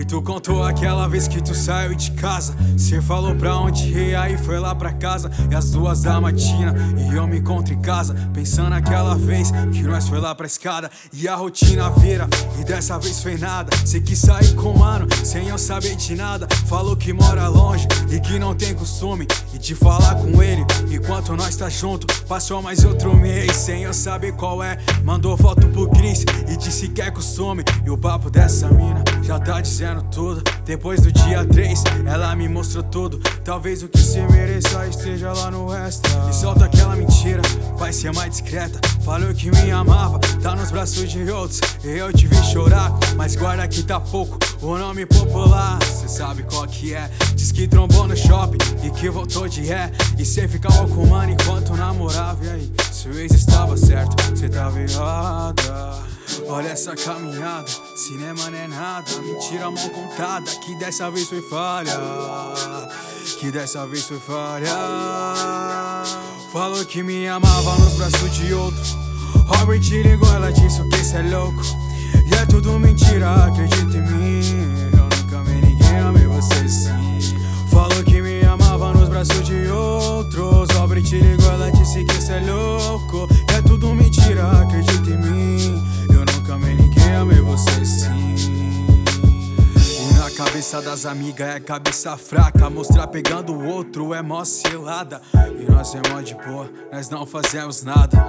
Tu contou aquela vez que tu saiu de casa. Cê falou pra onde ir, aí foi lá pra casa. E às 2 da matina, e eu me encontro em casa, pensando aquela vez que nós foi lá pra escada. E a rotina vira, e dessa vez foi nada. Cê quis sair com o mano, sem eu saber de nada. Falou que mora longe, e que não tem costume e de falar com ele, enquanto nós tá junto. Passou mais outro mês, sem eu saber qual é. Mandou foto pro Cris, e disse que é costume. E o papo dessa mina já tá dizendo tudo. Depois do dia 3, ela me mostrou tudo. Talvez o que cê mereça esteja lá no extra. E solta aquela mentira, vai ser mais discreta. Falou que me amava, tá nos braços de outros. E eu te vi chorar, mas guarda que tá pouco o nome popular, cê sabe qual que é. Diz que trombou no shopping e que voltou de ré. E cê ficava com o mano enquanto namorava. E aí, se o ex estava certo, cê tava errada. Olha essa caminhada, cinema não é nada. Mentira mal contada, que dessa vez foi falha. Que dessa vez foi falha. Falou que me amava nos braços de outro. Robert ligou, ela disse que cê é louco. E é tudo mentira, acredita em mim. Eu nunca amei ninguém, amei você sim. Falou que me amava nos braços de outros. Robert ligou, ela disse que cê é louco. E é tudo mentira, acredita em mim. Eu nunca amei ninguém, amei você sim. E na cabeça das amigas é cabeça fraca. Mostrar pegando o outro é mó cilada. E nós é mó de boa, nós não fazemos nada.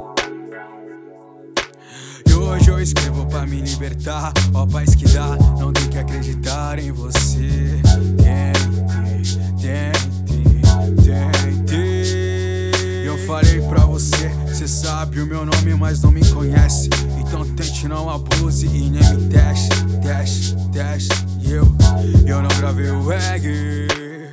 E hoje eu escrevo pra me libertar. Ó paz que dá, não tem que acreditar em você. Tente. Eu falei pra você, cê sabe o meu nome, mas não me conhece. Então tente, não abuse e nem me teste. E eu não gravei o reggae.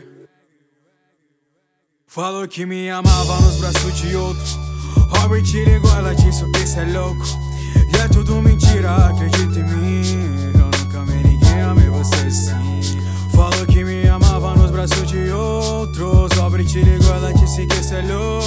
Falou que me amava nos braços de outro. Robert ligou, ela disse que cê é louco. E é tudo mentira, acredita em mim. Eu nunca amei ninguém, amei você sim. Falou que me amava nos braços de outros. Robert ligou, ela disse que cê é louco.